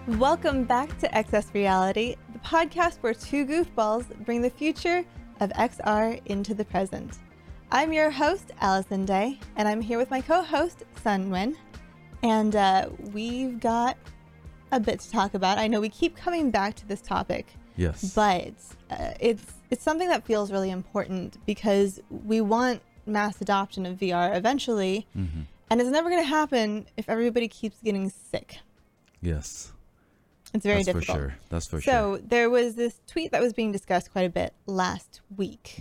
Welcome back to XS Reality, the podcast where two goofballs bring the future of XR into the present. I'm your host, Allison Day, and I'm here with my co-host, Sunwin. And we've got a bit to talk about. I know we keep coming back to this topic. Yes. But it's something that feels really important because we want mass adoption of VR eventually. Mm-hmm. And it's never going to happen if everybody keeps getting sick. Yes. It's very That's difficult. For sure. That's for sure. So there was this tweet that was being discussed quite a bit last week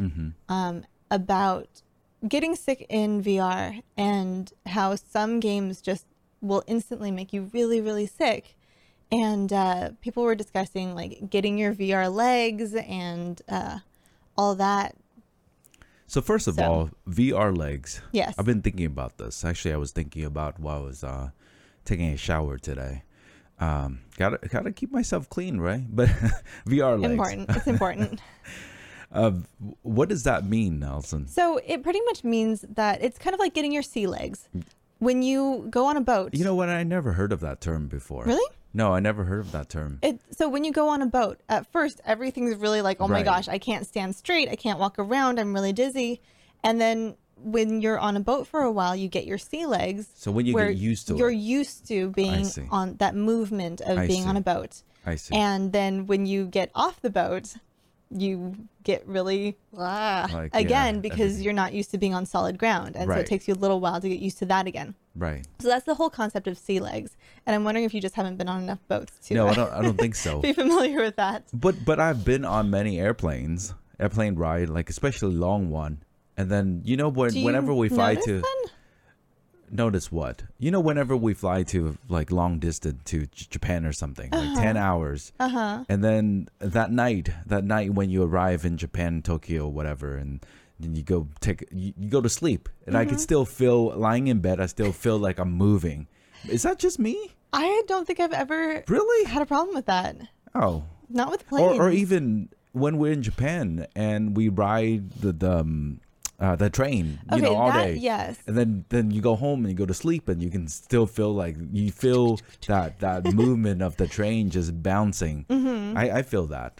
about getting sick in VR and how some games just will instantly make you really, really sick. And people were discussing like getting your VR legs and all that. So first of all, VR legs. Yes. I've been thinking about this. Actually, I was thinking about while I was taking a shower today. Gotta keep myself clean, right? But VR legs. Important. It's important. What does that mean, Nelson? So it pretty much means that it's kind of like getting your sea legs. When you go on a boat. You know what? I never heard of that term before. Really? No, I never heard of that term. So when you go on a boat, at first, everything's really like, oh my Right. gosh, I can't stand straight. I can't walk around. I'm really dizzy. And then when you're on a boat for a while, you get your sea legs. So when you where get used to you're it. used to being see. on that movement of I being see. on a boat. I see. And then when you get off the boat, you get really again because everything. you're not used to being on solid ground. And so Right. it takes you a little while to get used to that again. Right. So that's the whole concept of sea legs. And I'm wondering if you just haven't been on enough boats to No, I don't think so. be familiar with that. But I've been on many airplane ride, like especially long one. And then Do you whenever we fly notice to then? notice what? Whenever we fly to like long distance to Japan or something, like 10 hours. And then that night when you arrive in Japan, Tokyo, whatever, and then you go to sleep, and I can still feel lying in bed. I still feel like I'm moving. Is that just me? I don't think I've ever Really? had a problem with that. Oh. Not with planes. Or even when we're in Japan and we ride the train, all day. Yes. And then you go home and you go to sleep and you can still feel like you feel that movement of the train just bouncing. I feel that.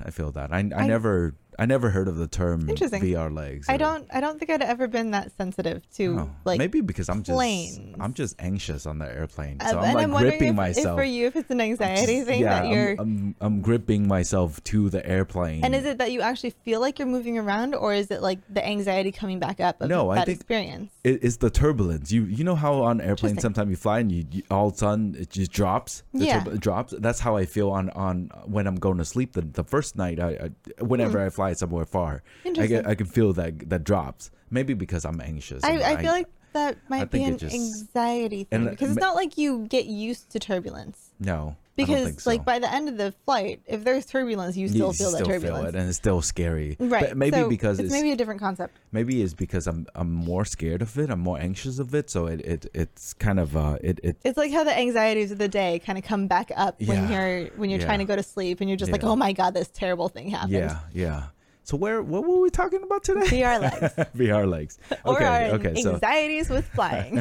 I never heard of the term Interesting. VR legs. I don't think I'd ever been that sensitive to like maybe because I'm planes. just anxious on the airplane, so and I'm like I'm wondering gripping if myself. for you, if it's an anxiety thing yeah, that you're. I'm gripping myself to the airplane. And is it that you actually feel like you're moving around, or is it like the anxiety coming back up of No, I that think experience? It's the turbulence. You know how on airplanes Interesting. sometimes you fly and you all of a sudden it just drops. It drops. That's how I feel on when I'm going to sleep. The first night whenever I fly somewhere far, Interesting. I can feel that drops. Maybe because I'm anxious. I feel like that might be think an it just- anxiety thing and because it's not like you get used to turbulence. no. I don't Because think so. like by the end of the flight, if there's turbulence, you still feel that feel turbulence. it, and it's still scary. Right. But maybe so because it's maybe a different concept. maybe it's because I'm more scared of it. I'm more anxious of it. So it's kind of it It's like how the anxieties of the day kind of come back up when Yeah. you're trying to go to sleep and you're just like, Yeah. oh my God, this terrible thing happened. yeah. So what were we talking about today? VR legs. VR legs. Or our Okay. So anxieties with flying.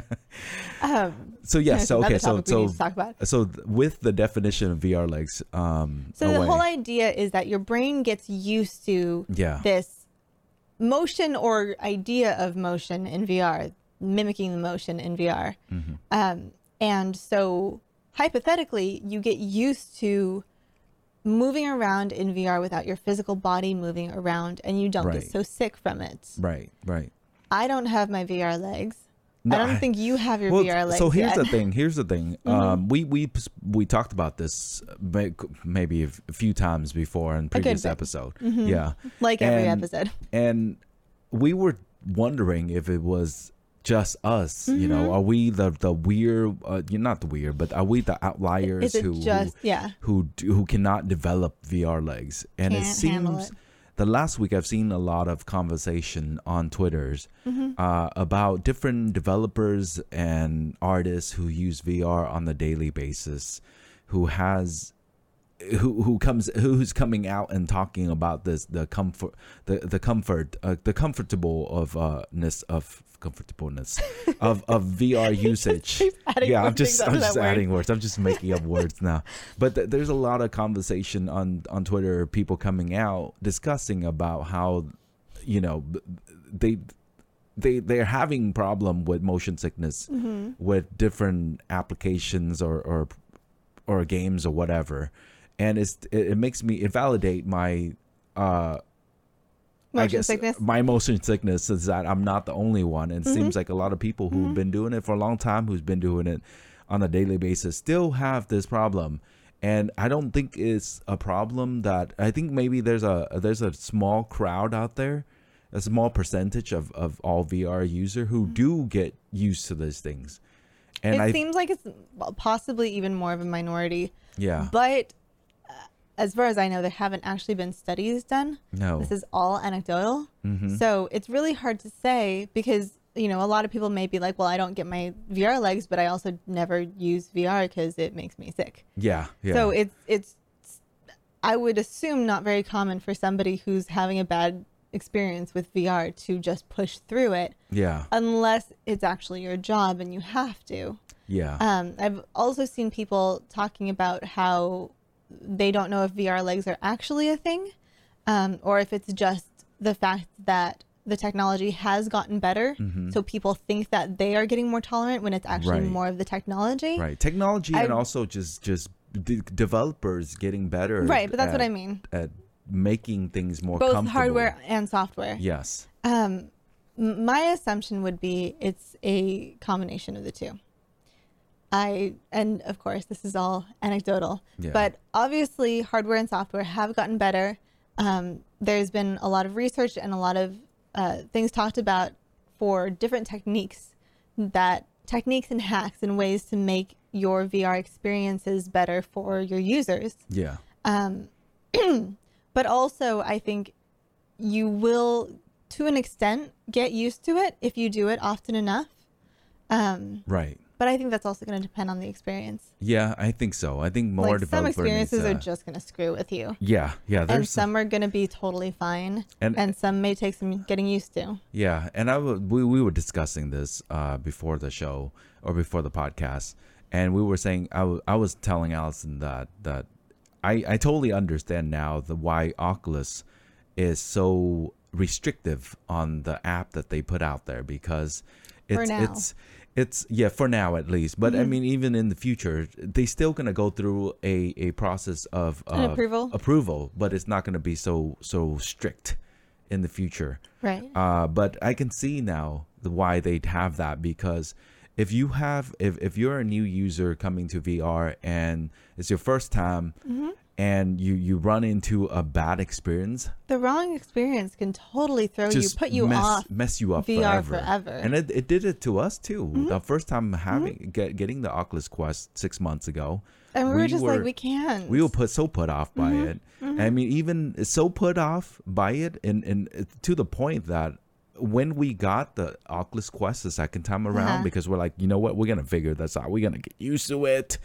so yes. So another okay. topic we So need to talk about. so with the definition of VR legs, So the whole idea is that your brain gets used to Yeah. this motion or idea of motion in VR, mimicking the motion in VR. And so hypothetically, you get used to moving around in VR without your physical body moving around, and you don't Right. get so sick from it. Right. I don't have my VR legs. No, I don't think you have your VR legs So here's yet. the thing. We talked about this maybe a few times before in previous bit. episode. Yeah. Like every And- episode. And we were wondering if it was just us, are we the weird, you're not the weird, but are we the outliers Is it just, who cannot develop VR legs? And Can't it handle seems it. the last week I've seen a lot of conversation on Twitters about different developers and artists who use VR on the daily basis, who has who's coming out and talking about this, the comfortableness of VR usage. Yeah, I'm just adding words. I'm just making up words now. But there's a lot of conversation on Twitter, people coming out discussing about how, you know, they're having problem with motion sickness with different applications or games or whatever. And it makes me validate my motion sickness. My motion sickness is that I'm not the only one. And it seems like a lot of people who've been doing it for a long time, who's been doing it on a daily basis, still have this problem. And I don't think it's a problem that, I think maybe there's a small crowd out there, a small percentage of all VR user who do get used to these things. And it seems like it's possibly even more of a minority. Yeah. But as far as I know, there haven't actually been studies done. No. This is all anecdotal. So it's really hard to say because, you know, a lot of people may be like, well, I don't get my VR legs, but I also never use VR because it makes me sick. Yeah. So it's I would assume not very common for somebody who's having a bad experience with VR to just push through it. Yeah. Unless it's actually your job and you have to. Yeah. I've also seen people talking about how they don't know if VR legs are actually a thing, or if it's just the fact that the technology has gotten better. So people think that they are getting more tolerant when it's actually more of the technology. Right. Technology and also just developers getting better. Right. But that's what I mean. At making things more both comfortable. Hardware and software. Yes. My assumption would be it's a combination of the two. And of course, this is all anecdotal, but obviously hardware and software have gotten better. There's been a lot of research and a lot of things talked about for different techniques and hacks and ways to make your VR experiences better for your users. Yeah. But also, I think you will, to an extent, get used to it if you do it often enough. Right. But I think that's also going to depend on the experience. Yeah, I think so. I think more developers. Some experiences are just going to screw with you. Yeah. And some are going to be totally fine. And some may take some getting used to. Yeah. And we were discussing this before the show or before the podcast. And we were saying, I was telling Allison that I totally understand now why Oculus is so restrictive on the app that they put out there, because it's for now at least. But I mean, even in the future, they still gonna go through a process of approval, but it's not gonna be so strict in the future. Right. But I can see now why they'd have that, because if you're a new user coming to VR and it's your first time and you run into a bad experience, the wrong experience can totally mess you up VR forever. And it did it to us too. The first time getting the Oculus Quest 6 months ago, and we were just like, we can't. We were put off by it. I mean, even so put off by it, and to the point that when we got the Oculus Quest the second time around, because we're like, you know what, we're gonna figure this out. We're gonna get used to it.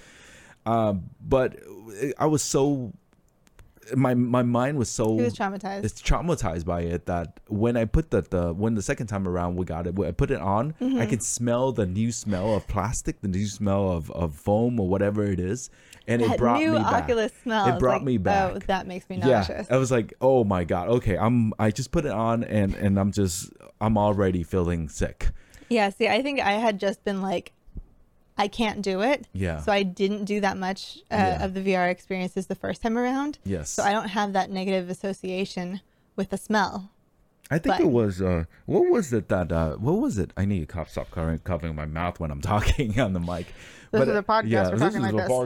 But I was so, my mind was so. He was traumatized. It's traumatized by it that when I put when the second time around we got it, when I put it on, I could smell the new smell of plastic, the new smell of foam or whatever it is. And it brought me back. Oculus smell. It brought me back. Oh, that makes me nauseous. Yeah, I was like, oh my God. Okay, I just put it on and I'm already feeling sick. Yeah. See, I think I had just been like, I can't do it. Yeah. So I didn't do that much of the VR experiences the first time around. Yes. So I don't have that negative association with the smell. I think it was, what was it? I need to stop covering my mouth when I'm talking on the mic. This is a podcast. We're talking like this.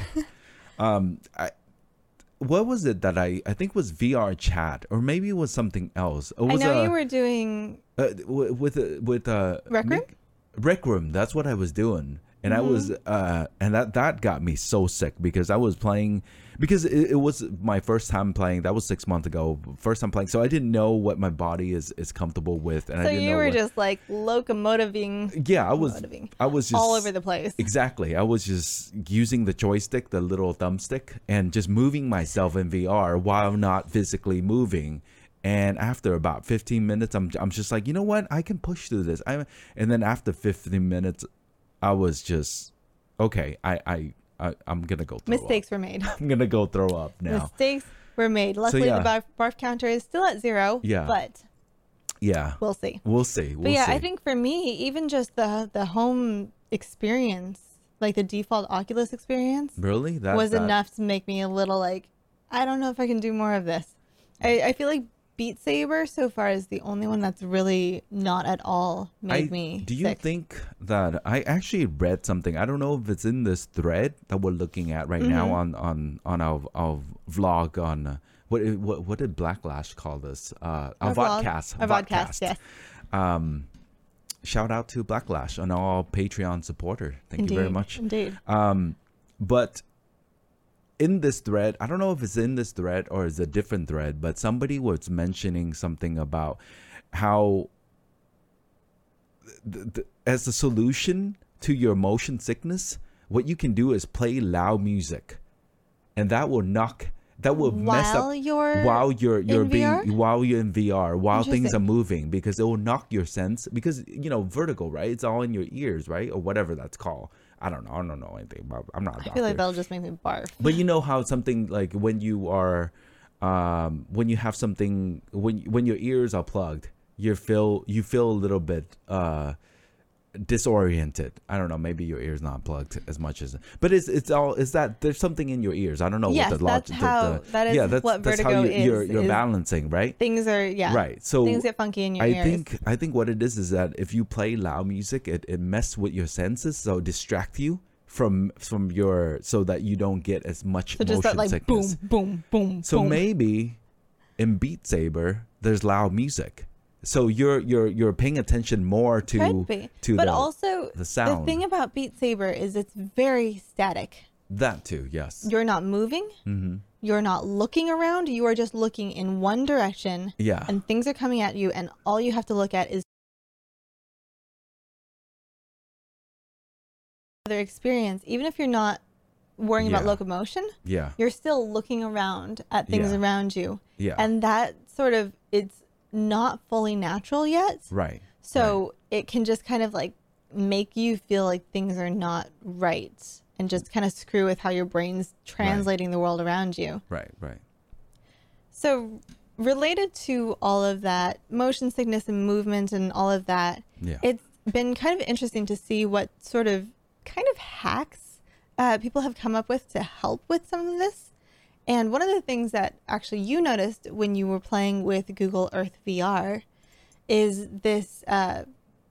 Podcast. What was it that I think was VR chat, or maybe it was something else. It was, I know you were doing with Rec Room? Rec Room. That's what I was doing. And I was, and that got me so sick because I was playing, because it was my first time playing. That was 6 months ago, first time playing. So I didn't know what my body is comfortable with. And so I didn't you know were just like locomotiving. Yeah, I was just all over the place. Exactly. I was just using the joystick, the little thumbstick, and just moving myself in VR while not physically moving. And after about 15 minutes, I'm just like, you know what? I can push through this. And then after 15 minutes, I was just, okay, I'm going to go throw Mistakes up. were made. I'm going to go throw up now. Mistakes were made. Luckily, the barf counter is still at 0. Yeah. But yeah, we'll see. We'll see. But yeah, I think for me, even just the home experience, like the default Oculus experience, really was enough to make me a little like, I don't know if I can do more of this. I feel like Beat Saber so far is the only one that's really not at all made me Do you sick. think that I actually read something? I don't know if it's in this thread that we're looking at right now on our vlog on what did Blacklash call this? Our vodcast. Our vodcast, yes. Shout out to Blacklash and all Patreon supporter. Thank you very much. Indeed. But in this thread, I don't know if it's in this thread or it's a different thread, but somebody was mentioning something about how as a solution to your motion sickness, what you can do is play loud music, and that will mess up while you're in VR, while things are moving, because it will knock your sense, because vertigo, right? It's all in your ears, right? Or whatever that's called. I don't know anything about. I'm not a doctor. I feel like that'll just make me barf. But you know how something like when you are, when you have something, when your ears are plugged, you feel a little bit disoriented. I don't know. Maybe your ear's not plugged as much as, but is that there's something in your ears. I don't know what the logic. That's what vertigo is. You're balancing, right? Things are right. So things get funky in your ears. I think what it is that if you play loud music, it messes with your senses, so distract you from your, so that you don't get as much motion sickness. Boom, boom, boom. So boom. maybe in Beat Saber there's loud music. So you're paying attention more to also the sound. The thing about Beat Saber is it's very static. That too, yes. You're not moving. Mm-hmm. You're not looking around. You are just looking in one direction. Yeah. And things are coming at you, and all you have to look at is other experience. Even if you're not worrying about locomotion, you're still looking around at things around you. Yeah. And that sort of, it's not fully natural yet. Right. So it can just kind of like make you feel like things are not right, and just kind of screw with how your brain's translating the world around you. Right. So related to all of that, motion sickness and movement and all of that, it's been kind of interesting to see what sort of kind of hacks people have come up with to help with some of this. And one of the things that actually you noticed when you were playing with Google Earth VR is this, what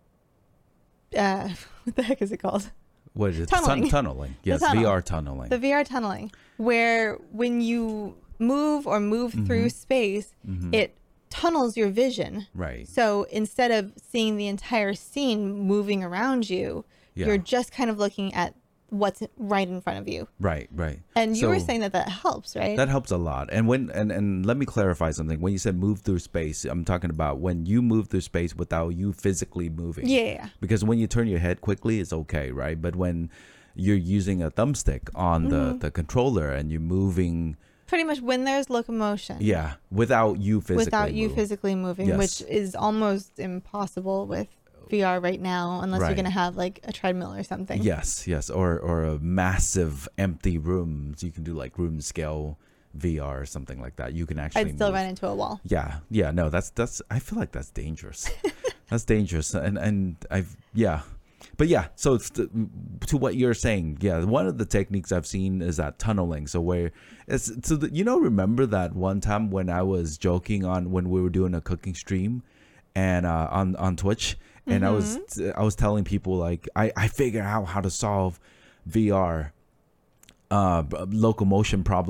the heck is it called? What is it? Tunneling. Tunneling. Yes, VR tunneling. The VR tunneling, where when you move through space, it tunnels your vision. Right. So instead of seeing the entire scene moving around you, you're just kind of looking at what's right in front of you. Right. And you were saying that helps, right? That helps a lot. And and let me clarify something. When you said move through space, I'm talking about when you move through space without you physically moving. Yeah. Because when you turn your head quickly, it's okay, right? But when you're using a thumbstick on the controller and you're moving, pretty much when there's locomotion. Yeah, without you physically moving, yes. which is almost impossible with VR right now, unless you're going to have like a treadmill or something. Yes, or a massive empty rooms. You can do like room scale VR or something like that. You can actually I'd still run into a wall. Yeah, no, that's I feel like that's dangerous. That's dangerous. And but yeah, so to what you're saying, one of the techniques I've seen is that tunneling. So where it's remember that one time when I was joking on when we were doing a cooking stream and on Twitch, and I was telling people like I figured out how to solve VR locomotion problem.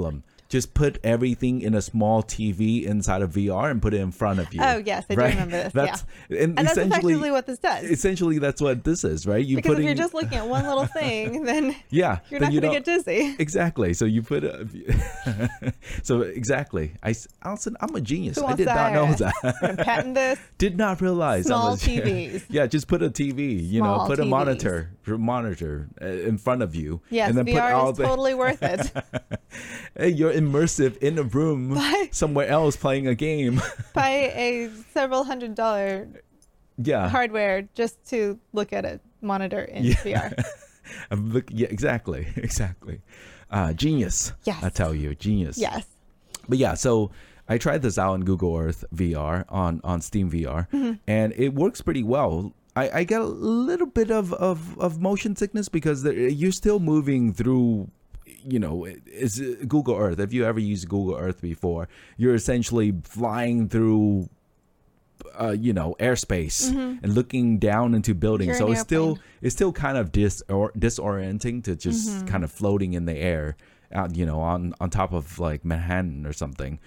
just put everything in a small TV inside of VR and put it in front of you. Oh, yes, I do remember this. And that's effectively what this does. Essentially, that's what this is, right? Because if you're just looking at one little thing, then you're not going to get dizzy. Exactly. So you put so exactly. Allison, I'm a genius. I did not know that. Patent this. Did not realize. Small TVs. Yeah, just put a TV, put TVs. a monitor in front of you. Yes, and then VR is totally worth it. Hey, you're immersive in a room somewhere else playing a game. Buy a several $100 hardware just to look at a monitor in VR. Yeah, exactly. Genius. Yes. I tell you, genius. Yes. But yeah, so I tried this out on Google Earth VR on Steam VR, and it works pretty well. I get a little bit of motion sickness because you're still moving through, it's Google Earth. If you ever used Google Earth before, you're essentially flying through, airspace and looking down into buildings. So it's still kind of disorienting to just kind of floating in the air, on top of like Manhattan or something.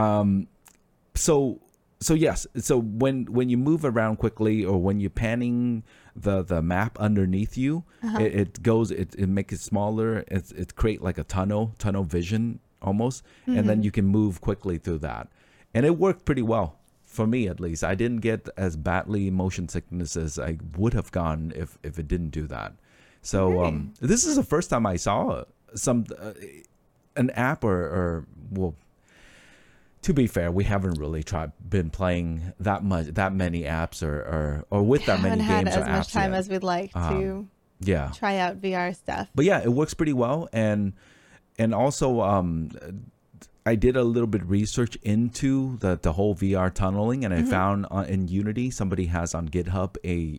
So yes, so when you move around quickly or when you're panning the map underneath you, it makes it smaller. It create like a tunnel vision almost, and then you can move quickly through that. And it worked pretty well for me, at least. I didn't get as badly motion sickness as I would have gone if it didn't do that. So this is the first time I saw an app or to be fair, we haven't really been playing that many apps or with that many games or apps. Haven't had as much time as we'd like to try out VR stuff. But yeah, it works pretty well, and also I did a little bit of research into the whole VR tunneling, and I found in Unity somebody has on GitHub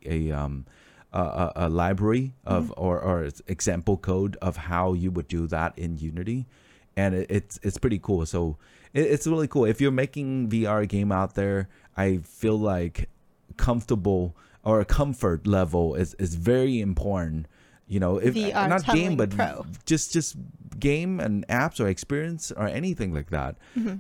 a library of or example code of how you would do that in Unity, and it's pretty cool. So it's really cool. If you're making VR game out there, I feel like comfortable or a comfort level is very important. If VR not game, but Pro. just game and apps or experience or anything like that.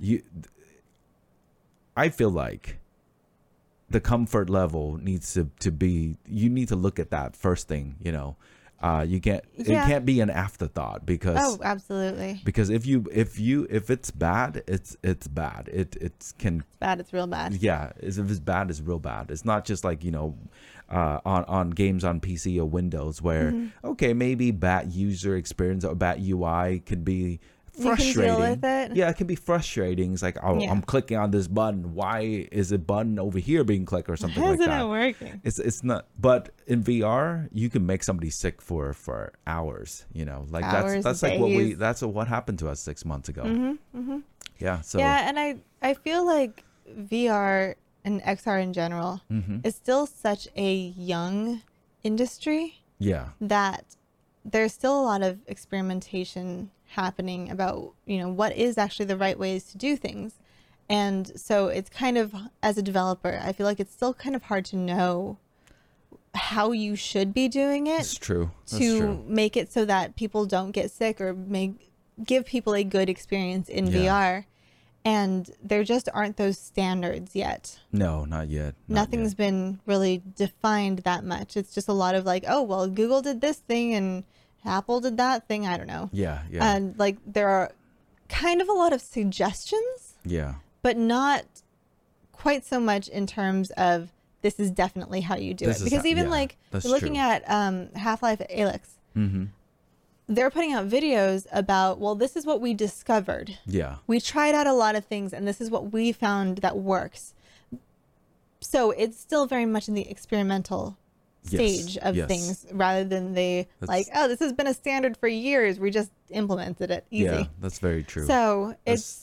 I feel like the comfort level needs to be. You need to look at that first thing. You can't. It can't be an afterthought because. Absolutely. Because if it's bad, it's bad. It's bad. It's real bad. Yeah, if it's bad, it's real bad. It's not just like on games on PC or Windows where maybe bad user experience or bad UI could be frustrating. You can deal with it. Yeah, it can be frustrating. It's like, I'm clicking on this button. Why is a button over here being clicked or something like that? Isn't it working? It's not. But in VR, you can make somebody sick for hours. Like hours, that's days. Like that's what happened to us 6 months ago. Yeah. So and I feel like VR and XR in general is still such a young industry. Yeah. That there's still a lot of experimentation happening about what is actually the right ways to do things, and so it's kind of, as a developer, I feel like it's still kind of hard to know how you should be doing it. It's true. To make it so that people don't get sick or give people a good experience in VR, and there just aren't those standards yet. No, not yet. Nothing's been really defined that much. It's just a lot of like, Google did this thing and Apple did that thing. I don't know. Yeah. And like there are kind of a lot of suggestions. Yeah. But not quite so much in terms of this is definitely how you do it. Because even like looking at Half-Life Alyx, they're putting out videos about, this is what we discovered. Yeah. We tried out a lot of things and this is what we found that works. So it's still very much in the experimental stage of things rather than this has been a standard for years. We just implemented it easy. Yeah, that's very true. So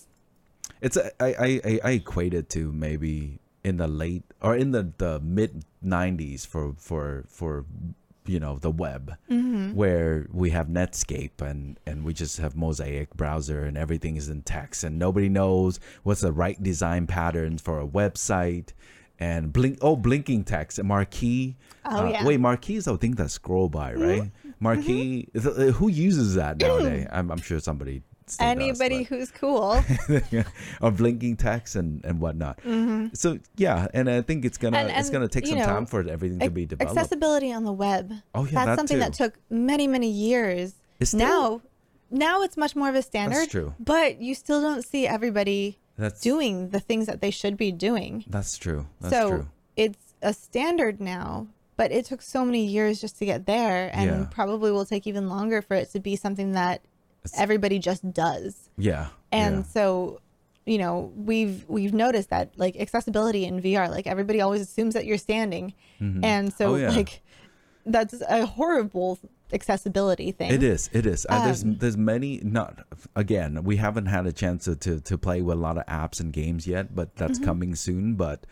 I equate it to maybe in the late or in the mid 90s for the web, where we have Netscape and we just have Mosaic browser and everything is in text and nobody knows what's the right design pattern for a website. And blinking text and marquee. Wait, marquee is the thing that scroll by, right? Marquee. Who uses that nowadays? I'm sure somebody still anybody does, who's cool. or blinking text and whatnot. So yeah, and I think it's gonna take some time for everything to be developed. Accessibility on the web. Oh yeah, that's something that took many years. It's still, now it's much more of a standard. That's true. But you still don't see everybody doing the things that they should be doing. That's true. That's true. It's a standard now, but it took so many years just to get there, and probably will take even longer for it to be something that everybody just does. Yeah. And so, you know, we've noticed that like accessibility in VR, like everybody always assumes that you're standing. And so like that's a horrible accessibility thing. It is. There's many, not, again, we haven't had a chance to play with a lot of apps and games yet, but that's coming soon. But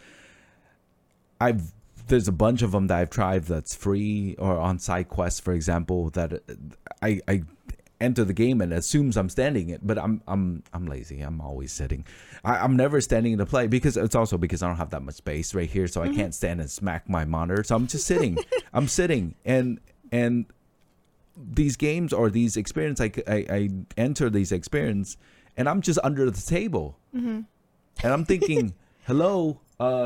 there's a bunch of them that I've tried that's free, or on SideQuest, for example, that I enter the game and assumes I'm standing it, but I'm lazy. I'm always sitting. I'm never standing to play, because it's also because I don't have that much space right here, so I can't stand and smack my monitor. So I'm just sitting. I'm sitting, and these games or these experience, I enter these experience, and I'm just under the table, and I'm thinking, hello,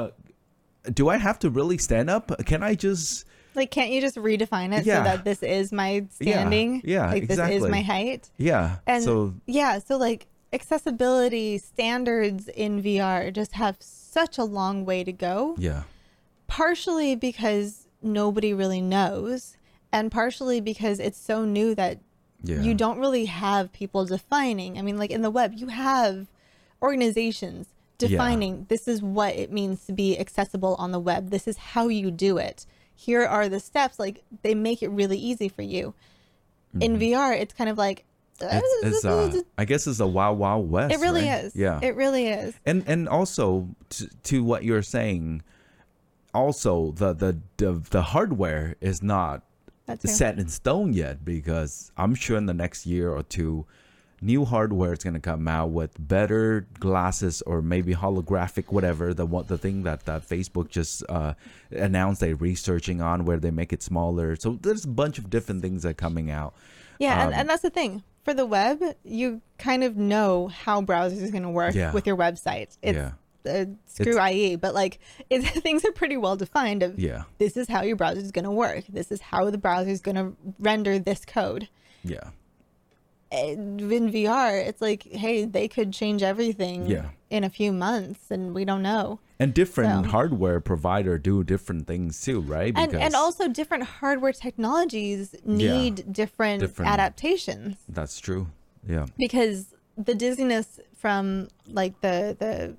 do I have to really stand up? Can I just, like, can't you just redefine it so that this is my standing? Yeah, like exactly. This is my height. Yeah. And so like accessibility standards in VR just have such a long way to go. Yeah. Partially because nobody really knows, and partially because it's so new that you don't really have people defining. I mean, like in the web, you have organizations defining this is what it means to be accessible on the web. This is how you do it. Here are the steps. Like, they make it really easy for you. In VR, it's kind of like, I guess it's a wild west. It really right? is. Yeah, it really is. And also to what you're saying, also the hardware is not set in stone yet, because I'm sure in the next year or two, new hardware is going to come out with better glasses, or maybe holographic, whatever, the thing that Facebook just announced they're researching on, where they make it smaller. So there's a bunch of different things that are coming out. Yeah, and that's the thing. For the web, you kind of know how browsers is going to work with your website. It's screw IE, but like things are pretty well defined of this is how your browser is going to work. This is how the browser is going to render this code. Yeah. In VR, it's like, hey, they could change everything in a few months, and we don't know. And different hardware provider do different things too, right? Because and also different hardware technologies need different adaptations. That's true. Yeah. Because the dizziness from like the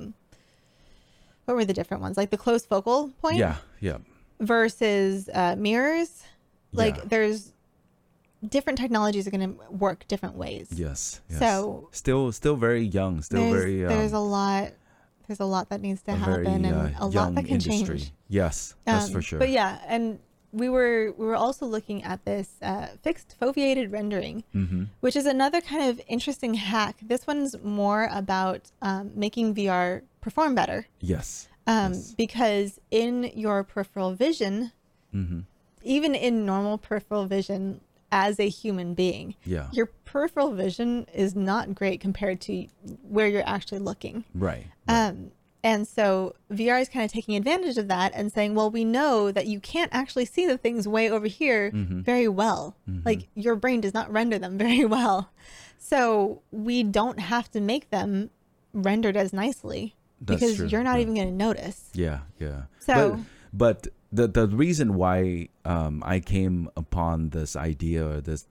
what were the different ones? Like the close focal point? Yeah. Versus mirrors. Like there's different technologies are going to work different ways. Yes. So still very young, there's a lot that needs to happen, and a lot that can change. Yes, that's for sure. But yeah, and we were also looking at this fixed foveated rendering, which is another kind of interesting hack. This one's more about making VR perform better. Yes. Because in your peripheral vision, even in normal peripheral vision, as a human being, your peripheral vision is not great compared to where you're actually looking. Right. And so VR is kind of taking advantage of that and saying, well, we know that you can't actually see the things way over here very well. Like, your brain does not render them very well. So we don't have to make them rendered as nicely. That's because true. You're not even going to notice. Yeah. So, but the reason why I came upon this idea, or this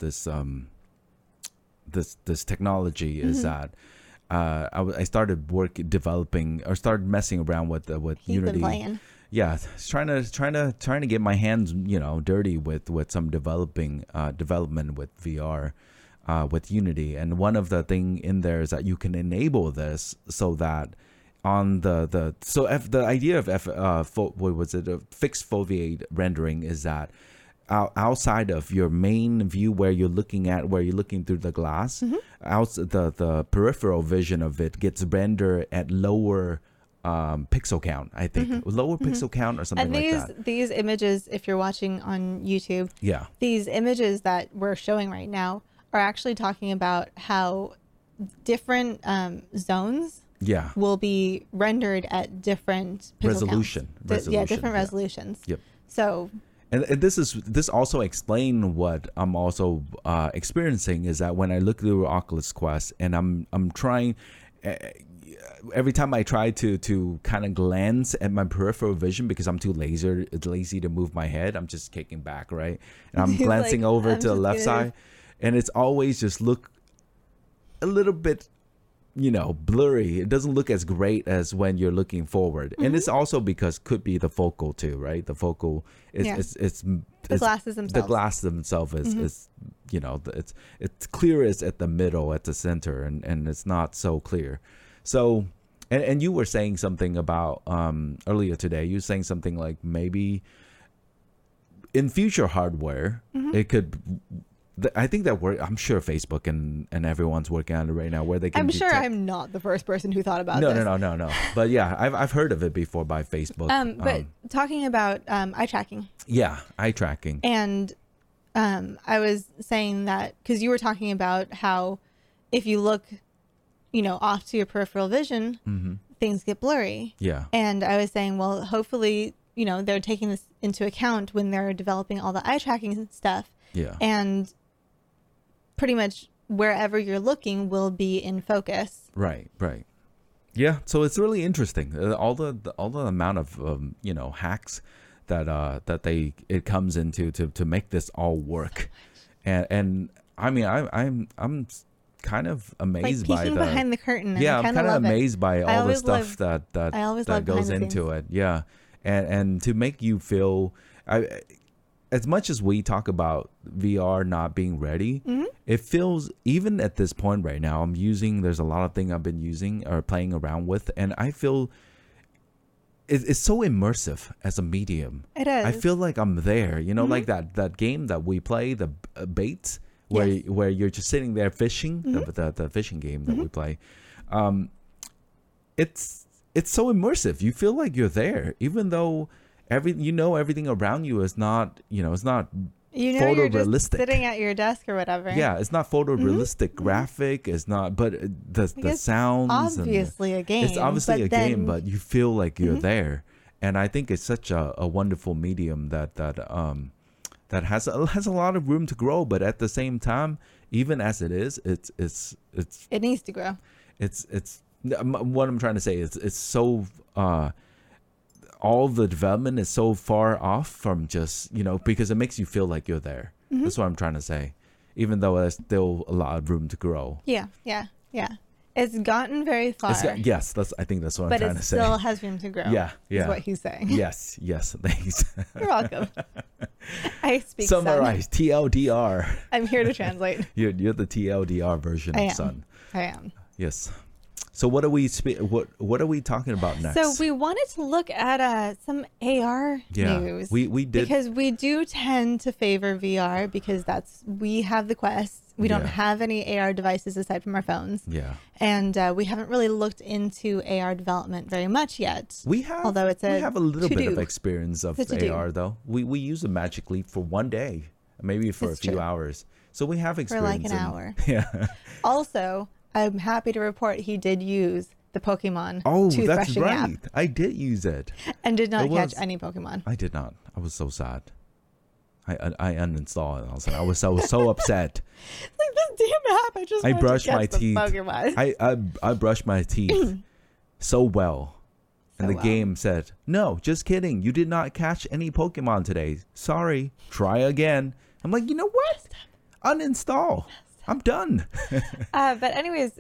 technology is that I started started messing around with He's Unity. been playing. Yeah, trying to get my hands dirty with some development with VR. With Unity, and one of the thing in there is that you can enable this so that on the idea of fixed foveate rendering is that outside of your main view where you're looking through the glass, the peripheral vision of it gets rendered at lower pixel count, I think. Lower pixel count or something like that. These images, if you're watching on YouTube, these images that we're showing right now are actually talking about how different zones Yeah. will be rendered at different pixel Resolution. counts. Yeah, different yeah. resolutions. Yep. So And this also explain what I'm also experiencing is that when I look through Oculus Quest and I'm trying, every time I try to kind of glance at my peripheral vision because I'm too lazy to move my head, I'm just kicking back, right? And I'm glancing like, over I'm to the just left side, and it's always just look a little bit, blurry. It doesn't look as great as when you're looking forward. And it's also because could be the focal too, right? The focal is it's the glasses themselves. The glass themselves is it's clearest at the middle, at the center, and it's not so clear. So and you were saying something about earlier today. You were saying something like maybe in future hardware it could. I think that I'm sure Facebook and everyone's working on it right now where they can. I'm sure I'm not the first person who thought about this. No. No. But yeah, I've heard of it before by Facebook. But talking about eye tracking. Yeah, eye tracking. And I was saying that because you were talking about how if you look, off to your peripheral vision, things get blurry. Yeah. And I was saying, well, hopefully, they're taking this into account when they're developing all the eye tracking stuff. Yeah. And pretty much wherever you're looking will be in focus. Right. Yeah, so it's really interesting. All the amount of hacks that it comes into to make this all work, and I mean I'm kind of amazed by peeking behind the curtain. Yeah, I'm kind of amazed by all the stuff that goes into it. Yeah, and to make you feel as much as we talk about VR not being ready, it feels, even at this point right now, there's a lot of things I've been using or playing around with, and I feel it's so immersive as a medium. It is. I feel like I'm there, like that game that we play, the Baits, where you're just sitting there fishing, the fishing game that we play. It's so immersive. You feel like you're there, even though everything around you is not, it's not photorealistic. You're just sitting at your desk or whatever. Yeah, it's not photorealistic graphic. It's not, but the sounds. Obviously a game. It's obviously a game, but you feel like you're there, and I think it's such a wonderful medium that has a lot of room to grow. But at the same time, even as it is, it needs to grow. It's what I'm trying to say is it's so. All the development is so far off from just, because it makes you feel like you're there. That's what I'm trying to say. Even though there's still a lot of room to grow. Yeah. It's gotten very far. Yes, I think that's what I'm trying to say. But it still has room to grow. Yeah. Is what he's saying. Yes, thanks. You're welcome. I speak Summarize, Sun. TLDR. I'm here to translate. You're the TLDR version of Sun. I am. Yes. So what are we talking about next? So we wanted to look at some AR news. We did, because we do tend to favor VR because we have the Quest. We don't have any AR devices aside from our phones. Yeah. And we haven't really looked into AR development very much yet. We have, although we have a little bit of experience of AR though. We use a Magic Leap for one day, maybe for a few hours. So we have experience for like an hour. Yeah. Also, I'm happy to report he did use the Pokemon toothbrushing app. I did use it. And did not catch any Pokemon. I did not. I was so sad. I uninstalled it. I was so upset. Like this damn app. I brushed my teeth. Pokemon. I brushed my teeth so well. And the game said, "No, just kidding. You did not catch any Pokemon today. Sorry. Try again." I'm like, you know what? Uninstall. I'm done. But anyways,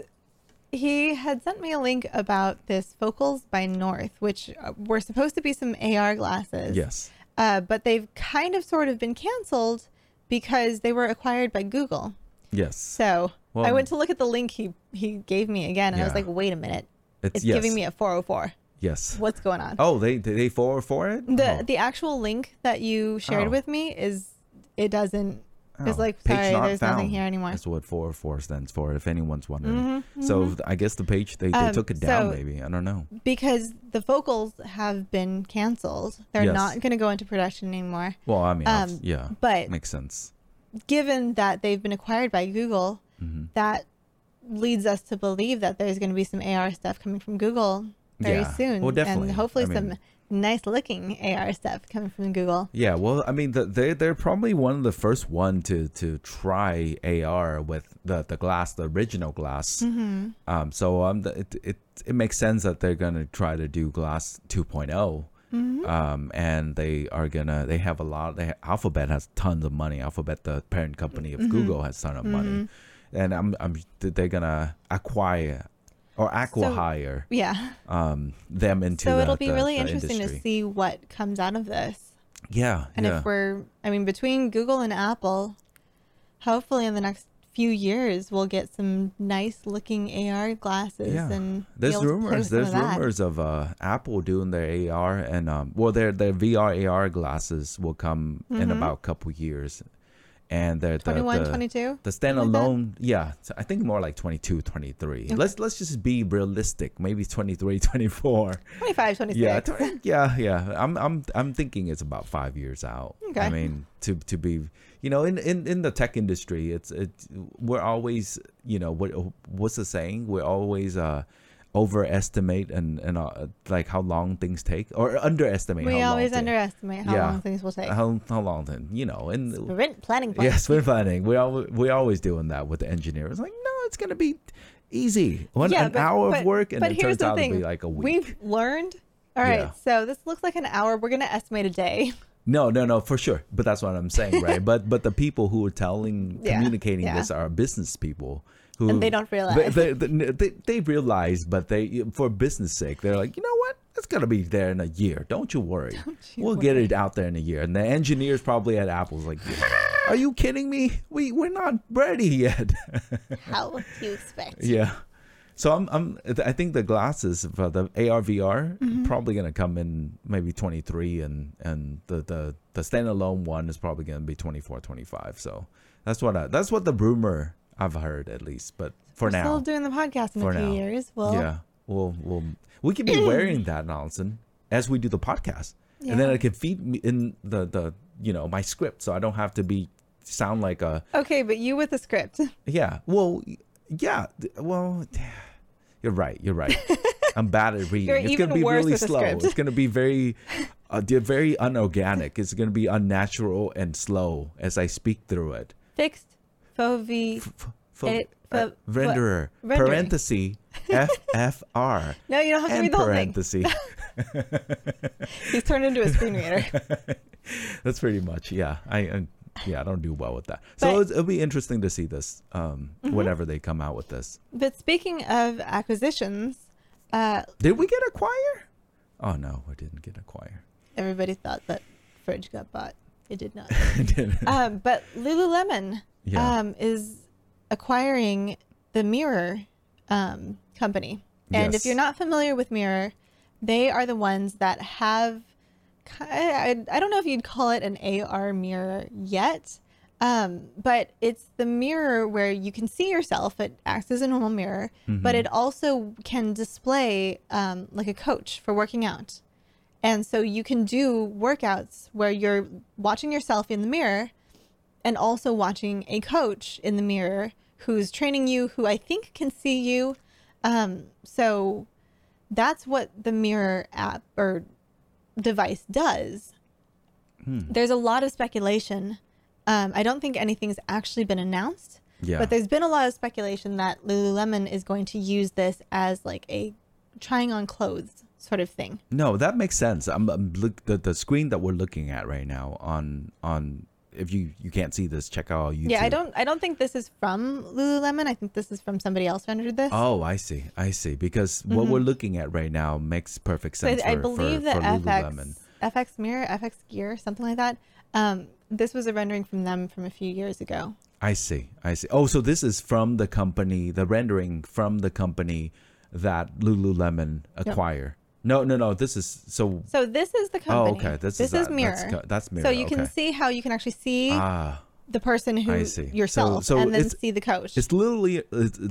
he had sent me a link about this Focals by North, which were supposed to be some AR glasses. Yes. But they've kind of sort of been canceled because they were acquired by Google. Yes. So I went to look at the link he gave me again, and I was like, wait a minute. It's giving me a 404. Yes. What's going on? Oh, they 404 it? The actual link that you shared with me it doesn't. It's like, sorry, there's nothing here anymore. That's what 404 stands for, if anyone's wondering. So I guess the page, they took it down, maybe. I don't know. Because the Focals have been canceled. They're not going to go into production anymore. Well, I mean, but makes sense. Given that they've been acquired by Google, that leads us to believe that there's going to be some AR stuff coming from Google very soon. Well, definitely. And hopefully some nice looking AR stuff coming from Google. Yeah, well, I mean, they're probably one of the first one to try AR with the glass, the original glass. So it makes sense that they're gonna try to do Glass 2.0. And they have a lot. Alphabet has tons of money. Alphabet, the parent company of Google, has tons of money, and they're gonna acquire or acquire them into. So it'll be really the interesting industry. to see what comes out of this. Yeah, And if between Google and Apple, hopefully in the next few years we'll get some nice looking AR glasses. Yeah. And There's rumors of Apple doing their AR and their VR AR glasses will come in about a couple years. And they're 21, 22? The standalone, so I think more like 22, 23. Okay. Let's just be realistic. Maybe 23, 24. 25, 26. Yeah. I'm thinking it's about 5 years out. Okay. I mean, to be, in the tech industry, we're always, what's the saying? We're always overestimate and like how long things take, or underestimate. We always underestimate how long things will take. How long then, and sprint planning. Sprint planning. We're always doing that with the engineers. Like, no, it's gonna be easy. An hour of work, and it turns out to be like a week. We've learned. All right, so this looks like an hour. We're gonna estimate a day. No, for sure. But that's what I'm saying, right? but the people who are communicating this are business people. And they don't realize. They realize, but for business sake, they're like, you know what? It's gonna be there in a year. Don't you worry. We'll get it out there in a year. And the engineers probably at Apple's like, are you kidding me? We're not ready yet. How do you expect? Yeah. So I think the glasses for the AR VR probably gonna come in maybe 23, and the standalone one is probably gonna be 24, 25. So that's what the rumor I've heard, at least. But We're now, still doing the podcast in a few years. we could be wearing that, Allison, as we do the podcast, and then I can feed me in the my script, so I don't have to sound like a. Okay, but you with the script. Yeah. Well. Yeah. Well. You're right. I'm bad at reading. It's gonna be really slow. It's gonna be very unorganic. It's gonna be unnatural and slow as I speak through it. Fixed. Renderer, parenthesis, FFR. No, you don't have to read the whole thing. He's turned into a screen reader. That's pretty much, I don't do well with that. So it'll be interesting to see this whenever they come out with this. But speaking of acquisitions, did we get Acquire? Oh no, we didn't get Acquire. Everybody thought that Fridge got bought. It did not. But Lululemon is acquiring the Mirror company. And if you're not familiar with Mirror, they are the ones that have, I don't know if you'd call it an AR mirror yet, but it's the mirror where you can see yourself. It acts as a normal mirror, but it also can display like a coach for working out. And so you can do workouts where you're watching yourself in the mirror and also watching a coach in the mirror who's training you, who I think can see you. So that's what the Mirror app or device does. There's a lot of speculation. I don't think anything's actually been announced, but there's been a lot of speculation that Lululemon is going to use this as like a trying on clothes sort of thing. No, that makes sense. The screen that we're looking at right now on if you can't see this, check out YouTube. Yeah, I don't think this is from Lululemon. I think this is from somebody else who entered this. Oh, I see. Because what we're looking at right now makes perfect sense. I believe the Lululemon. FX Mirror, FX Gear, something like that. This was a rendering from them from a few years ago. I see. Oh, so this is from the company, the rendering from the company that Lululemon acquire. No. This is so this is the company. Oh, okay. This is Mirror. That's Mirror. So you can see how you can actually see the person who yourself, and then see the coach. It's literally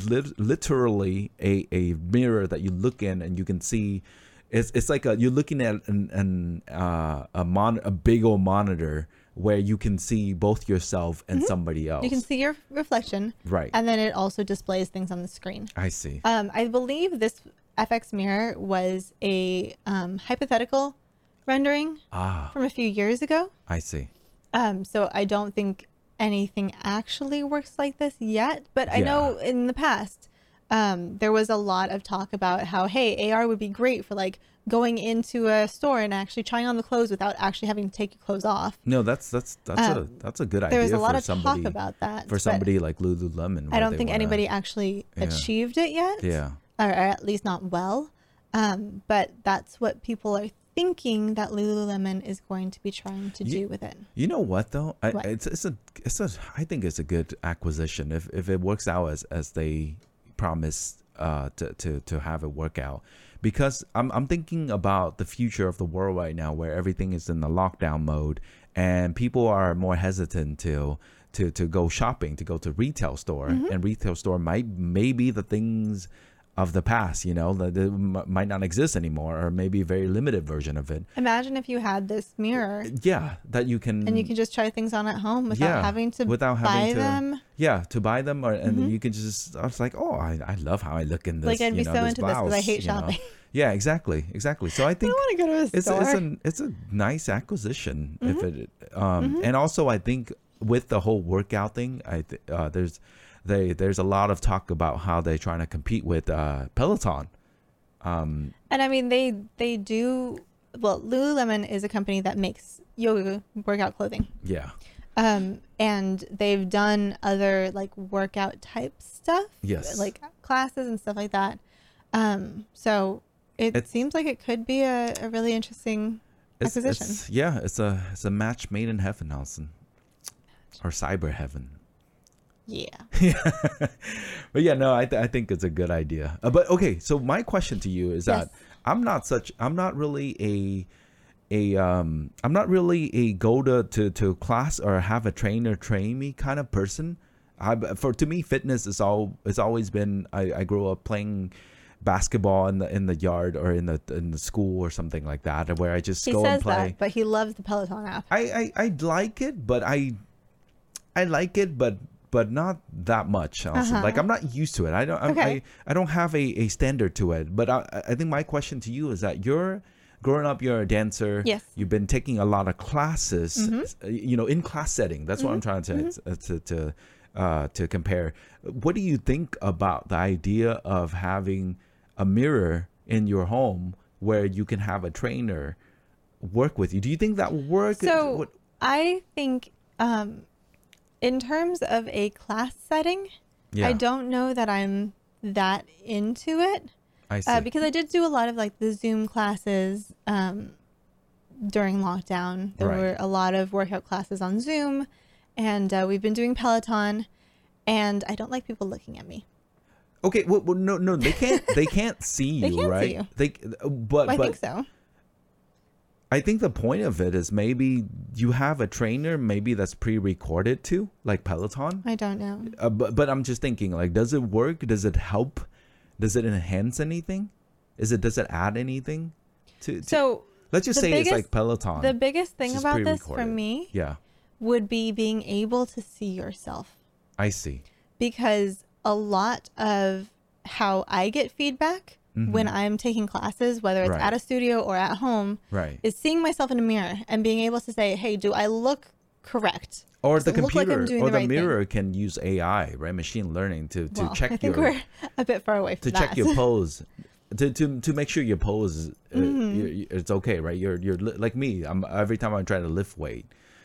a mirror that you look in, and you can see. It's like you're looking at a big old monitor where you can see both yourself and somebody else. You can see your reflection. Right. And then it also displays things on the screen. I see. I believe this FX mirror was a hypothetical rendering from a few years ago. I see. So I don't think anything actually works like this yet. But I know in the past, there was a lot of talk about how, hey, AR would be great for like going into a store and actually trying on the clothes without actually having to take your clothes off. No, that's a good idea. There was a lot for of somebody, talk about that for somebody like Lululemon. I don't think anybody actually achieved it yet. Yeah. Or at least not well. But that's what people are thinking that Lululemon is going to be trying to do with it. You know what though? I think it's a good acquisition if it works out as they promised to have it work out. Because I'm thinking about the future of the world right now, where everything is in the lockdown mode, and people are more hesitant to go shopping, to go to retail store, and retail store may be the things of the past, you know, that might not exist anymore, or maybe a very limited version of it. Imagine if you had this mirror. Yeah, that you can... And you can just try things on at home without having to buy them. Yeah, to buy them, and you can just... I was like, oh, I love how I look in this. Like, I'd be so into this because I hate shopping. Yeah, exactly. So I think... I want to go to a store. It's a nice acquisition. If it And also, I think with the whole workout thing, there's a lot of talk about how they're trying to compete with Peloton. And I mean, they do. Well, Lululemon is a company that makes yoga workout clothing. Yeah. And they've done other like workout type stuff. Yes. Like classes and stuff like that. So it seems like it could be a really interesting acquisition. It's a match made in heaven, Nelson. Or cyber heaven. Yeah. But yeah, no, I think it's a good idea. But okay, so my question to you is that I'm not really a go to class or have a trainer train me kind of person. To me, fitness is always been, I grew up playing basketball in the yard or in the school or something like that, where I just go and play. He says that, but he loves the Peloton app. I like it, but I like it, but not that much. Also. Like, I'm not used to it. I don't have a standard to it. But I think my question to you is that you're growing up, you're a dancer. Yes. You've been taking a lot of classes, you know, in class setting. That's what I'm trying to compare. What do you think about the idea of having a mirror in your home where you can have a trainer work with you? Do you think that will work? So I think, in terms of a class setting, I don't know that I'm that into it. I see. Because I did do a lot of like the Zoom classes during lockdown. There were a lot of workout classes on Zoom, and we've been doing Peloton, and I don't like people looking at me. Okay, well no, they can't see you, they can't right? See you. But I think so. I think the point of it is maybe you have a trainer, maybe that's pre-recorded too, like Peloton. I don't know. But I'm just thinking, like, does it work? Does it help? Does it enhance anything? Does it add anything? So let's just say it's like Peloton. The biggest thing about this for me, would be being able to see yourself. I see. Because a lot of how I get feedback when I'm taking classes, whether it's at a studio or at home, is seeing myself in a mirror and being able to say, hey, do I look correct? Or the computer or the mirror can use AI, right? Machine learning to check I think we're a bit far away from that. To check your pose. To make sure your pose it's okay, right? You're like me. Every time I try to lift weight,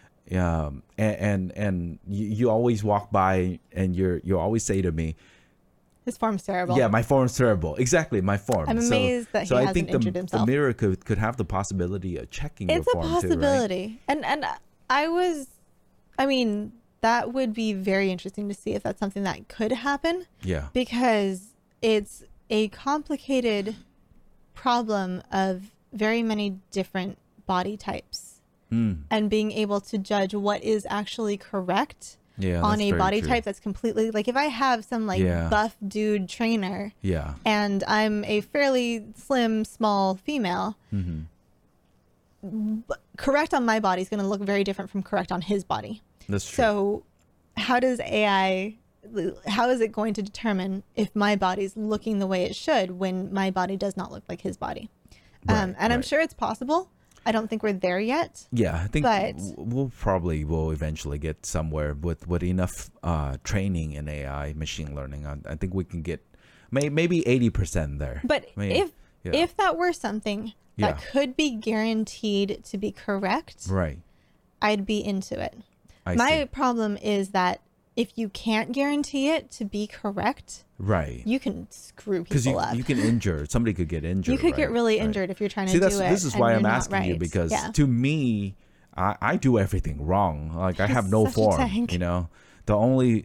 and you always walk by and you always say to me, his form's terrible. Yeah, my form's terrible. Exactly, my form. I'm amazed that he hasn't injured himself. The mirror could have the possibility of checking your form too, right? It's a possibility. And I mean, that would be very interesting to see if that's something that could happen. Yeah. Because it's a complicated problem of very many different body types. And being able to judge what is actually correct on a body type that's completely, like, if I have some like buff dude trainer and I'm a fairly slim, small female, correct on my body is going to look very different from correct on his body. That's true. So how is it going to determine if my body's looking the way it should when my body does not look like his body? And I'm sure it's possible. I don't think we're there yet. Yeah, I think we'll eventually get somewhere with enough training in AI, machine learning. I think we can get maybe 80% there. But if that were something that could be guaranteed to be correct, right, I'd be into it. I My see. problem is that if you can't guarantee it to be correct, right, you can screw people up. You can injure. Somebody could get injured. You could get really right. injured if you're trying to do it. This is why I'm asking you, right. because to me, I do everything wrong. Like I have no form. You know, the only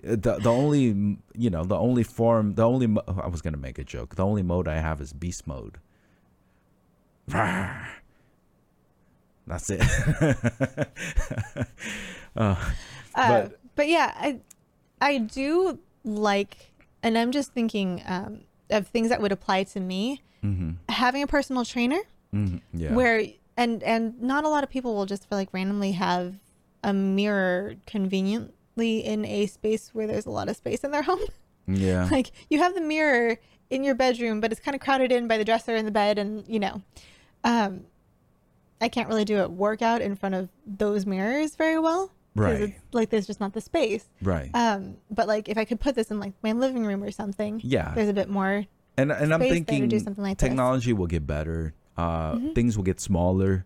form, I was gonna make a joke. The only mode I have is beast mode. That's it. But yeah, I do like, and I'm just thinking of things that would apply to me. Mm-hmm. Having a personal trainer, yeah, where and not a lot of people will just randomly have a mirror conveniently in a space where there's a lot of space in their home. Yeah, like you have the mirror in your bedroom, but it's kind of crowded in by the dresser and the bed, and I can't really do a workout in front of those mirrors very well. Right. It's like there's just not the space. Right. But like if I could put this in like my living room or something, yeah, there's a bit more. And I'm thinking to do something like technology will get better. Things will get smaller,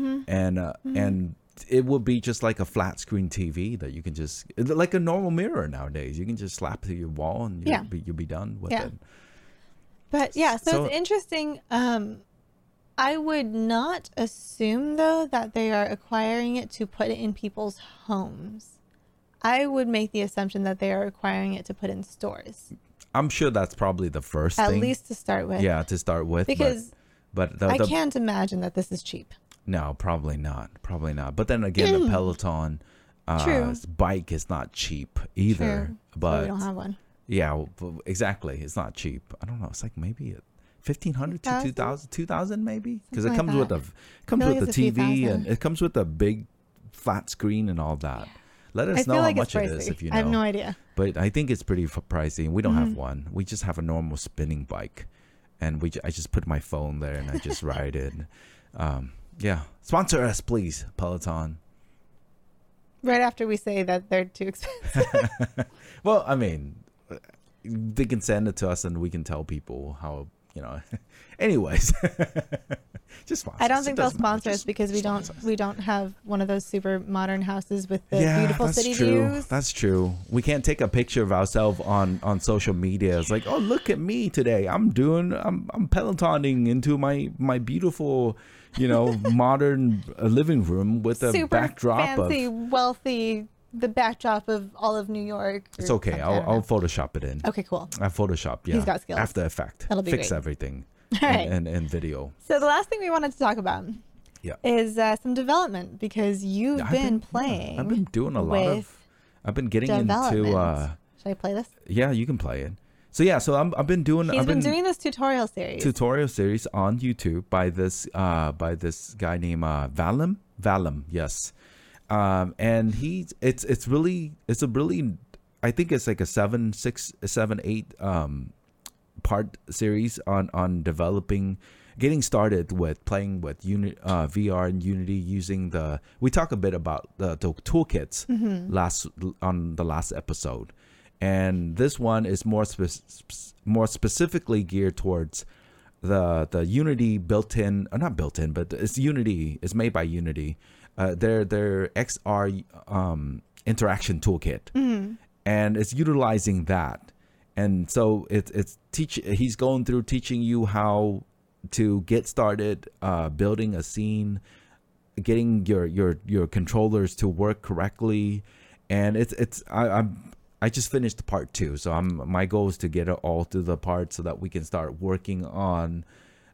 and it will be just like a flat screen TV that you can just like a normal mirror nowadays. You can just slap to your wall and you'll be done with it. But yeah, so it's interesting. I would not assume, though, that they are acquiring it to put it in people's homes. I would make the assumption that they are acquiring it to put in stores. I'm sure that's probably the first thing. At least to start with. Yeah, to start with. Because but I can't imagine that this is cheap. No, probably not. Probably not. But then again, the Peloton bike is not cheap either. True. But we don't have one. Yeah, exactly. It's not cheap. I don't know. It's like maybe $1,500 to $2,000 maybe, because it comes with the TV and it comes with a big flat screen and all that. Let us know how much it is if you know. I have no idea. But I think it's pretty pricey. We don't have one. We just have a normal spinning bike, and I just put my phone there and I just ride it. Yeah, sponsor us, please, Peloton. Right after we say that they're too expensive. Well, I mean, they can send it to us and we can tell people how. Anyways, just sponsor. I don't think they'll sponsor us because we don't have one of those super modern houses with the beautiful city views. That's true. We can't take a picture of ourselves on social media. It's like, oh, look at me today. I'm Pelotoning into my beautiful, modern living room with a super backdrop fancy, wealthy. The backdrop of all of New York. It's okay. I'll Photoshop it in. Okay, cool. I Photoshop, yeah. He's got skills. After Effects. That'll be Fix great. everything. All right. And video. So the last thing we wanted to talk about is some development, because you've been playing. I've been doing a lot of. I've been getting into. Should I play this? Yeah, you can play it. So yeah, I've been doing. He's been doing this tutorial series on YouTube by this guy named Valim. Yes. And it's a really, I think it's like a 7, 8 part series on developing, getting started with playing with VR and Unity using we talk a bit about the toolkits on the last episode, and this one is more specifically geared towards the Unity built-in, or not built-in, but it's Unity. It's made by Unity. Their XR interaction toolkit, and it's utilizing that, and so he's going through teaching you how to get started, building a scene, getting your controllers to work correctly, and I just finished part 2, so my goal is to get it all through the part so that we can start working on.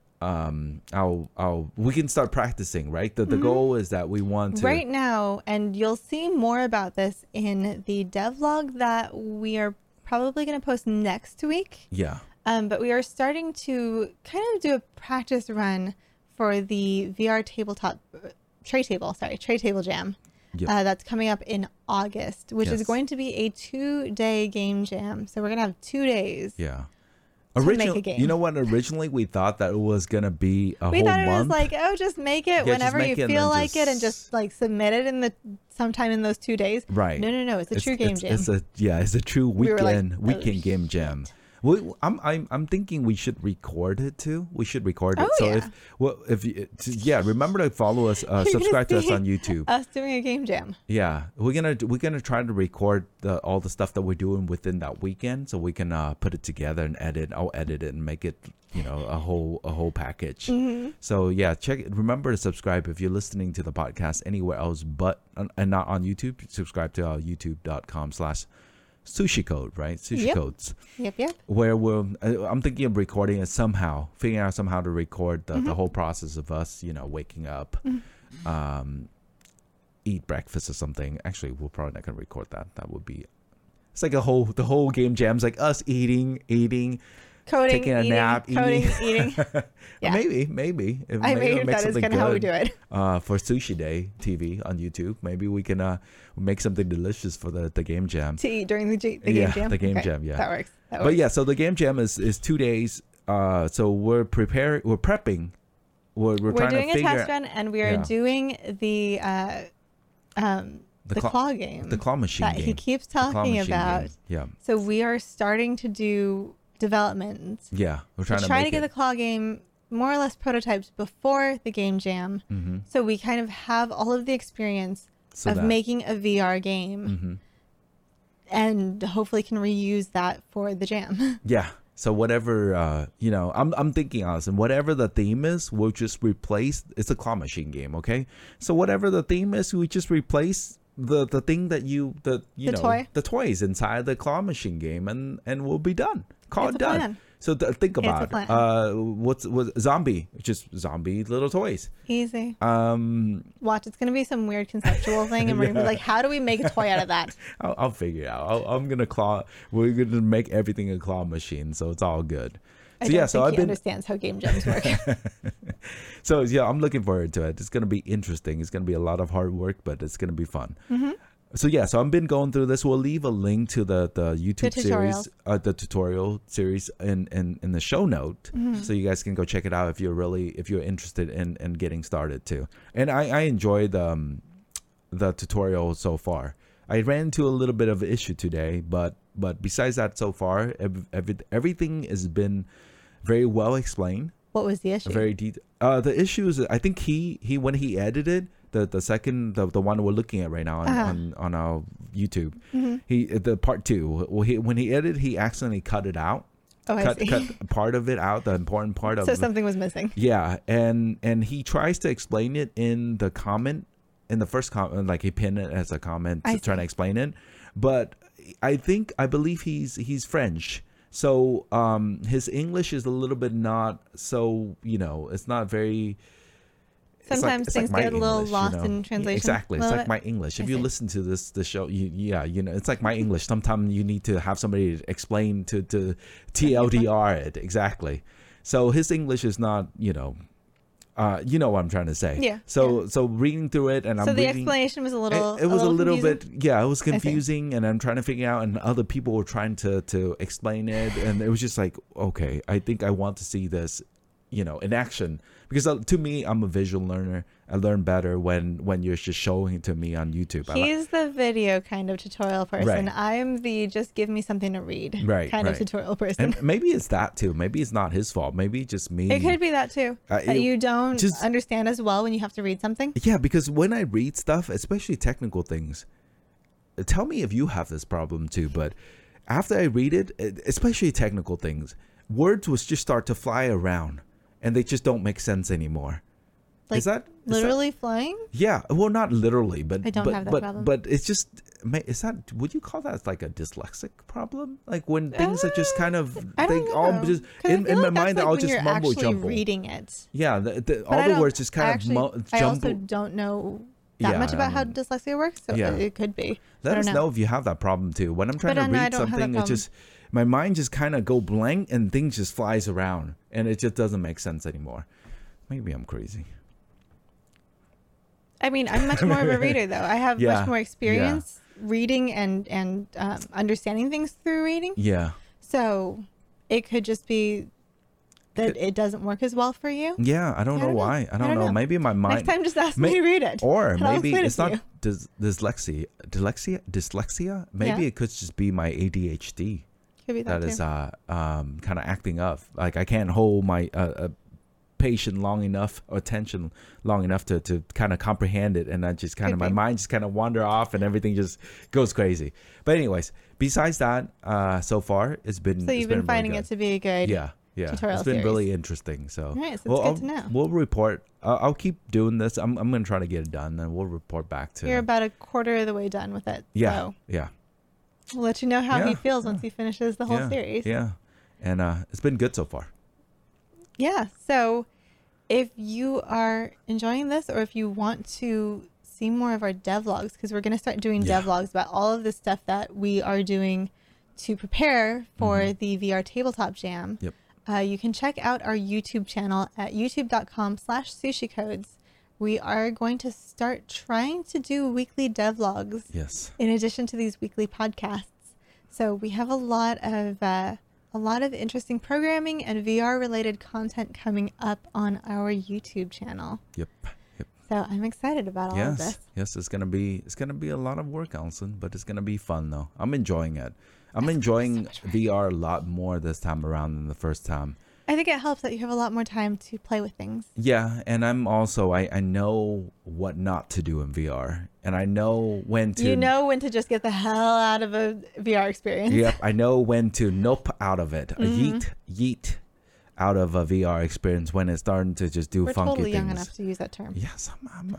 We can start practicing, right? The goal is that we want to right now, and you'll see more about this in the devlog that we are probably going to post next week. Yeah. But we are starting to kind of do a practice run for the VR tabletop Tray Table Jam. Yep. That's coming up in August, which is Yes. going to be a 2-day game jam. So we're gonna have 2 days. Yeah. To make a Originally, game. you know what? Originally, we thought that it was gonna be a We whole thought it month. was like, oh, just make it just whenever make you it and feel then like it, and just like submit it in the sometime in those 2 days. Right. No. It's a true game jam. It's a true We were like, weekend oh, game jam. I'm thinking we should record it too. We should record it. Oh, So yeah. remember to follow us, subscribe to us on YouTube. Us doing a game jam. Yeah, we're gonna try to record all the stuff that we're doing within that weekend, so we can put it together and edit. I'll edit it and make it, a whole package. Mm-hmm. So yeah, check it. Remember to subscribe if you're listening to the podcast anywhere else, and not on YouTube. Subscribe to our youtube.com/Sushi Code, right? Sushi Yep. Codes. Yep. Where I'm thinking of recording it somehow, figuring out somehow to record Mm-hmm. the whole process of us, waking up, eat breakfast or something. Actually, we're probably not gonna record that. That would be, it's like the whole game jam's like us eating, Coding, taking a eating, nap, coding, eating. Yeah. Maybe. I mean, that is kind of how we do it. For Sushi Day TV on YouTube. Maybe we can make something delicious for the game jam. To eat during the game jam? The game Okay, jam, yeah. That works. But yeah, so the game jam is 2 days. So we're prepping. We're trying doing to a figure test run, and we are doing the claw game. the claw machine that game. he keeps The claw talking machine about. game. Yeah. So we are starting to do development. Yeah, we're trying We're to trying make to get it. the claw game more or less prototypes before the game jam, so we kind of have all of the experience So of that- making a VR game, and hopefully can reuse that for the jam. Yeah. So whatever, I'm thinking, Allison, whatever the theme is, we'll just replace. It's a claw machine game, okay? So whatever the theme is, we just replace the thing that toy? the toys inside the claw machine game, and we'll be done. Call It's it a done. plan. So think a about plan. what's zombie, just zombie little toys. Easy. Um, Watch, it's gonna be some weird conceptual thing, and we're gonna be like, how do we make a toy out of that? I'll figure it out. We're gonna make everything a claw machine, so it's all good. I So don't yeah, think so I've he been. understands how game jams work. So yeah, I'm looking forward to it. It's gonna be interesting. It's gonna be a lot of hard work, but it's gonna be fun. So yeah, so I've been going through this. We'll leave a link to the YouTube series, the tutorial series in the show note, so you guys can go check it out if you're interested in getting started too. And I enjoyed the tutorial so far. I ran into a little bit of an issue today, but besides that, so far everything has been very well explained. What was the issue? Very detailed. The issue is, I think he when he edited the second the one we're looking at right now on our YouTube, the part 2. When he edited, he accidentally cut it out. Oh, I see. Cut part of it out, the important part of. So something was missing. Yeah, and he tries to explain it in the comment, in the first comment, like he pinned it as a comment trying to explain it, but I believe he's French. So his English is a little bit not so, it's not very. Sometimes it's things like get a my little English, lost in translation. Exactly. a It's little like bit. my English. If I you see. listen to the show, it's like my English. Sometimes you need to have somebody explain to TLDR it. Exactly. So his English is not, you know what I'm trying to say. Yeah. So reading through it, and So I'm the reading. explanation was a little. It was a little confusing? bit, yeah, it was see. confusing, and I'm trying to figure out, and other people were trying to explain it, and it was just like, okay, I think I want to see this, in action, because to me, I'm a visual learner. I learn better when you're just showing it to me on YouTube. He's the video kind of tutorial person. Right. I'm the just give me something to read Right, of tutorial person. And maybe it's that too. Maybe it's not his fault. Maybe just me. It could be that too. That you don't just- understand as well when you have to read something. Yeah, because when I read stuff, especially technical things, tell me if you have this problem too, but after I read it, especially technical things, words will just start to fly around and they just don't make sense anymore. Like literally flying? Yeah, well, not literally, but I don't have that problem. But it's just, would you call that like a dyslexic problem? Like when things are just kind of, I they don't all know. just 'Cause I in feel my like mind that's they're all when just you're mumble actually jumble. reading it. Yeah, But all I the don't- words just kind actually, of I also jumble. don't know that Yeah, much about how I mean, dyslexia works, so yeah. it could be. Let I us don't know if you have that problem too. When I'm trying But to no, I read don't have that something, it problem. just my mind just kind of go blank and things just flies around and it just doesn't make sense anymore. Maybe I'm crazy. I mean, I'm much more of a reader, though. I have Yeah, much more experience reading and understanding things through reading. Yeah. So it could just be that it doesn't work as well for you. Yeah, I don't know why. I don't know. Maybe my mind. Next time, just ask me to read it. Or and I'll maybe explain it it's to not you. dyslexia. Maybe it could just be my ADHD Could be that that too. is kind of acting up. Like I can't hold my patient long enough, or attention long enough to kind of comprehend it, and I just kind of my mind just kind of wander off, and everything just goes crazy. But anyways, besides that, so far it's been. So you've been finding it to be a good. Yeah. Tutorial it's been series. really interesting. So, All right, so it's good to know. We'll report. I'll keep doing this. I'm gonna try to get it done, and we'll report back to. You're about a quarter of the way done with it. Yeah, So yeah. we'll let you know how he feels once he finishes the whole series. Yeah, and it's been good so far. Yeah. So if you are enjoying this, or if you want to see more of our devlogs, because we're going to start doing devlogs about all of the stuff that we are doing to prepare for the VR Tabletop Jam. Yep. You can check out our YouTube channel at youtube.com/sushicodes. We are going to start trying to do weekly devlogs. Yes. In addition to these weekly podcasts. So we have a lot of interesting programming and VR related content coming up on our YouTube channel. Yep. So I'm excited about all of this. Yes, it's gonna be a lot of work, Allison, but it's gonna be fun though. I'm enjoying it. I'm enjoying VR a lot more this time around than the first time. I think it helps that you have a lot more time to play with things. Yeah, and I'm also I know what not to do in VR, and I know when to. You know when to just get the hell out of a VR experience. Yep, I know when to nope out of it. Yeet out of a VR experience when it's starting to just do We're funky totally things. young enough to use that term. Yes,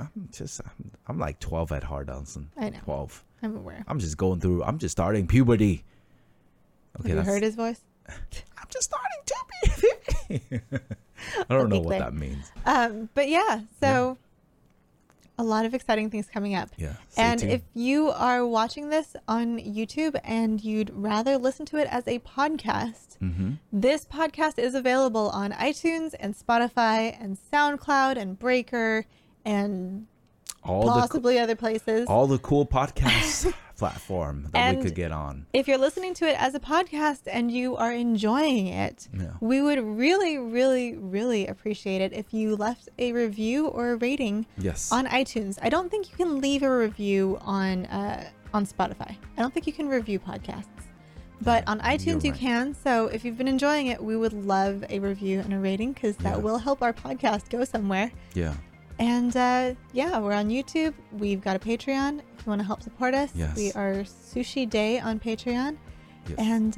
I'm like 12 at heart, Allison. I know. 12. I'm aware. I'm just starting puberty. Okay, Have you heard his voice? I'm just starting puberty. I don't know what that means. But yeah, so a lot of exciting things coming up. Yeah. And if you are watching this on YouTube and you'd rather listen to it as a podcast, this podcast is available on iTunes and Spotify and SoundCloud and Breaker and possibly other places. All the cool podcasts platform that we could get on. If you're listening to it as a podcast and you are enjoying it, we would really, really, really appreciate it if you left a review or a rating on iTunes. I don't think you can leave a review on Spotify. I don't think you can review podcasts. But on iTunes you can. So if you've been enjoying it, we would love a review and a rating, because that will help our podcast go somewhere. Yeah. And we're on YouTube. We've got a Patreon if you want to help support us. Yes. We are Sushi Day on Patreon. Yes. And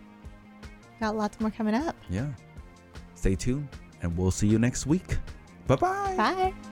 got lots more coming up. Yeah. Stay tuned, and we'll see you next week. Bye-bye. Bye.